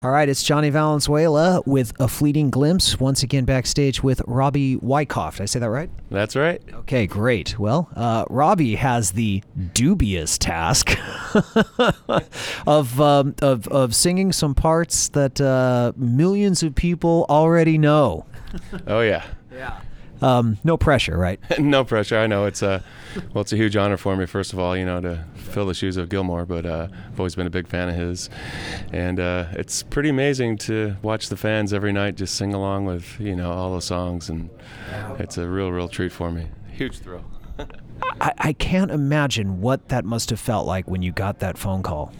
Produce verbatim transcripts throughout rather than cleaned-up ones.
All right, it's Johnny Valenzuela with A Fleeting Glimpse, once again backstage with Robbie Wyckoff. Did I say that right? That's right. Okay, great. Well, uh, Robbie has the dubious task of, um, of of singing some parts that uh, millions of people already know. Oh, yeah. Yeah. Um, no pressure, right? No pressure. I know it's a well, it's a huge honor for me. First of all, you know, to fill the shoes of Gilmore, but uh, I've always been a big fan of his, and uh, it's pretty amazing to watch the fans every night just sing along with you know all the songs, and it's a real, real treat for me. Huge thrill. I, I can't imagine what that must have felt like when you got that phone call.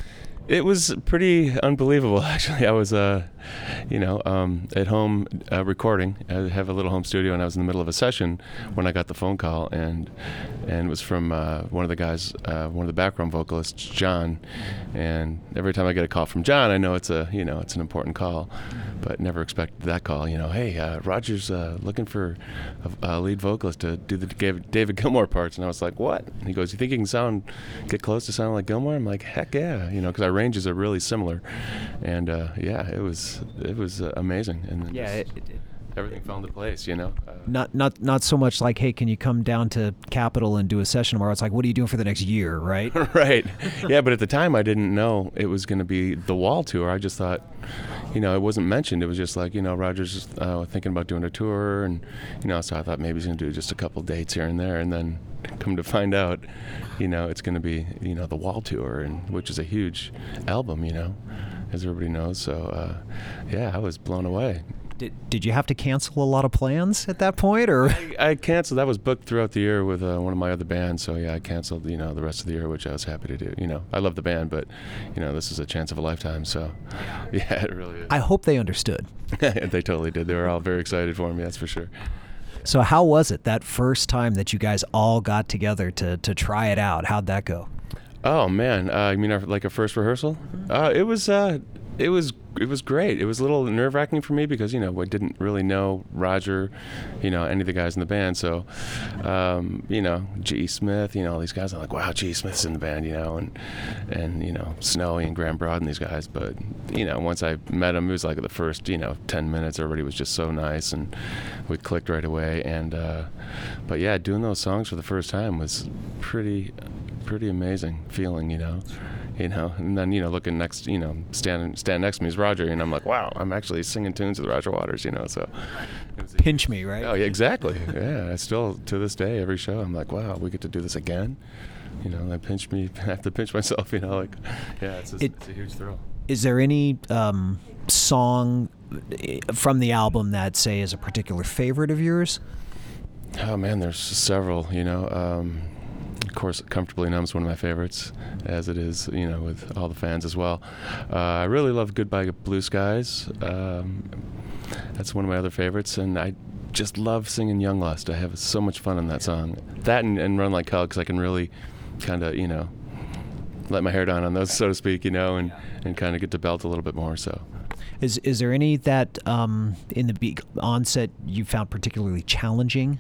It was pretty unbelievable, actually. I was, uh, you know, um, at home uh, recording. I have a little home studio, and I was in the middle of a session when I got the phone call, and and it was from uh, one of the guys, uh, one of the background vocalists, John. And every time I get a call from John, I know it's a, you know, it's an important call, but never expected that call. You know, hey, uh, Roger's uh, looking for a, a lead vocalist to do the David Gilmour parts, and I was like, what? And he goes, you think you can sound, get close to sounding like Gilmour? I'm like, heck yeah, you know, because our ranges are really similar, and uh, yeah, it was it was uh, amazing, and then Yeah, it, it, everything fell into place, you know. Uh, not not not so much like, hey, can you come down to Capitol and do a session tomorrow? It's like, what are you doing for the next year, right? Right. Yeah, but at the time I didn't know it was going to be the Wall tour. I just thought, you know, it wasn't mentioned. It was just like, you know, Roger's uh, thinking about doing a tour, and you know, so I thought maybe he's going to do just a couple dates here and there, and then come to find out, you know, it's going to be, you know, the Wall tour, and which is a huge album, you know, as everybody knows. So, uh, yeah, I was blown away. Did Did you have to cancel a lot of plans at that point, or? I, I canceled. That was booked throughout the year with uh, one of my other bands. So yeah, I canceled, you know, the rest of the year, which I was happy to do. You know, I love the band, but you know, this is a chance of a lifetime. So yeah, it really is. I hope they understood. They totally did. They were all very excited for me. That's for sure. So how was it that first time that you guys all got together to to try it out? How'd that go? Oh man, uh, you mean our, like a first rehearsal? Uh, it was. Uh, It was it was great. It was a little nerve wracking for me because you know I didn't really know Roger, you know any of the guys in the band. So, um, you know G. Smith, you know all these guys. I'm like, wow, G. Smith's in the band, you know, and and you know Snowy and Graham Broad and these guys. But you know once I met them, it was like the first you know ten minutes. Everybody was just so nice, and we clicked right away. And uh, but yeah, doing those songs for the first time was pretty pretty amazing feeling, you know. You know, and then, you know, looking next, you know, standing stand next to me is Roger, and I'm like, wow, I'm actually singing tunes with Roger Waters, you know, so. Pinch me, right? Oh, yeah, exactly. Yeah, I still, to this day, every show, I'm like, wow, we get to do this again? You know, I pinch me, I have to pinch myself, you know, like, yeah, it's a, It, it's a huge thrill. Is there any um, song from the album that, say, is a particular favorite of yours? Oh, man, there's several, you know, um, of course, Comfortably Numb is one of my favorites, as it is, you know, with all the fans as well. Uh, I really love Goodbye Blue Skies. Um, that's one of my other favorites, and I just love singing Young Lust. I have so much fun on that song. That and, and Run Like Hell, because I can really kind of, you know, let my hair down on those, so to speak, you know, and, and kind of get to belt a little bit more, so. Is is there any that um, in the be- onset you found particularly challenging?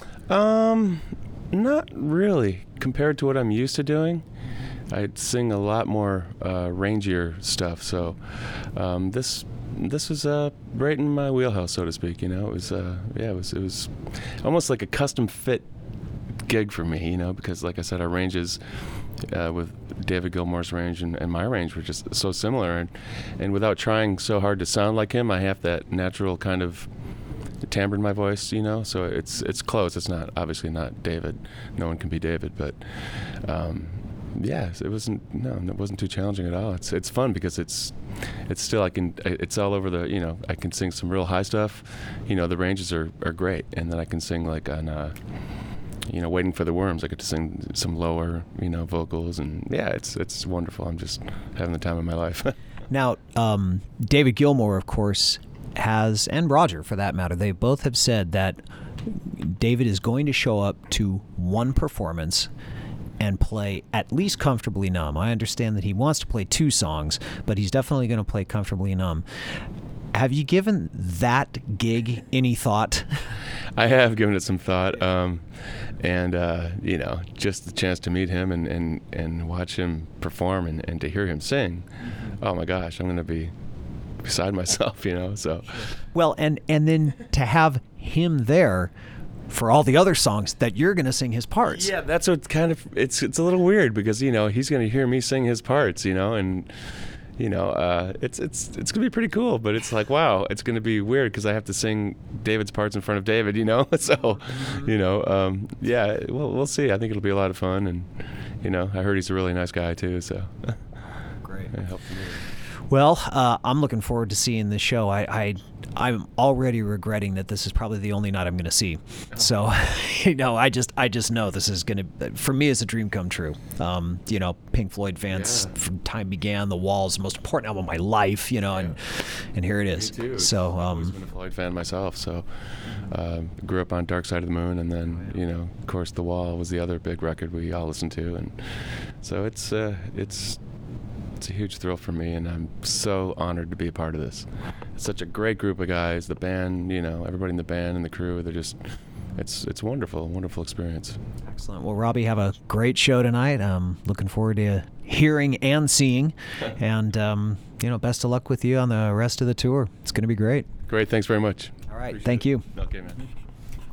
Um... Not really. Compared to what I'm used to doing, I'd sing a lot more uh, rangier stuff. So um, this this was uh, right in my wheelhouse, so to speak. You know, it was uh, yeah, it was it was almost like a custom fit gig for me. You know, because like I said, our ranges uh, with David Gilmour's range and, and my range were just so similar, and and without trying so hard to sound like him, I have that natural kind of timbre in my voice, you know, so it's it's close. It's not obviously not David. No one can be David, but um, yeah, it wasn't no, it wasn't too challenging at all. It's it's fun because it's it's still I can it's all over the you know I can sing some real high stuff, you know the ranges are, are great, and then I can sing like on uh, you know Waiting for the Worms. I get to sing some lower you know vocals, and yeah, it's it's wonderful. I'm just having the time of my life. Now, um, David Gilmour, of course, has, and Roger for that matter, they both have said that David is going to show up to one performance and play at least Comfortably Numb. I understand that he wants to play two songs, but he's definitely going to play Comfortably Numb. Have you given that gig any thought? I have given it some thought, um, and uh, you know, just the chance to meet him and, and, and watch him perform and, and to hear him sing. Oh my gosh, I'm going to be beside myself, you know. So, well, and and then to have him there for all the other songs that you're going to sing his parts. Yeah, that's what kind of it's it's a little weird because you know he's going to hear me sing his parts, you know, and you know uh, it's it's it's going to be pretty cool. But it's like wow, it's going to be weird because I have to sing David's parts in front of David, you know. So, mm-hmm. you know, um, yeah, we'll we'll see. I think it'll be a lot of fun, and you know, I heard he's a really nice guy too. So, great. I hope Well, uh, I'm looking forward to seeing the show. I, I, I'm already regretting that this is probably the only night I'm going to see. So, you know, I just, I just know this is going to, for me, it's a dream come true. Um, you know, Pink Floyd fans yeah. from time began. The Wall's the most important album of my life. You know, yeah. and and here it is. Me too. So, um, I've always been a Floyd fan myself. So, uh, grew up on Dark Side of the Moon, and then you know, of course, The Wall was the other big record we all listened to, and so it's, uh, it's. It's a huge thrill for me, and I'm so honored to be a part of this. It's such a great group of guys. The band, you know, everybody in the band and the crew, they're just, it's it's wonderful, wonderful experience. Excellent. Well, Robbie, have a great show tonight. Um, looking forward to hearing and seeing, and um, you know, best of luck with you on the rest of the tour. It's going to be great. Great. Thanks very much. All right. Appreciate Thank it. you. Okay, man.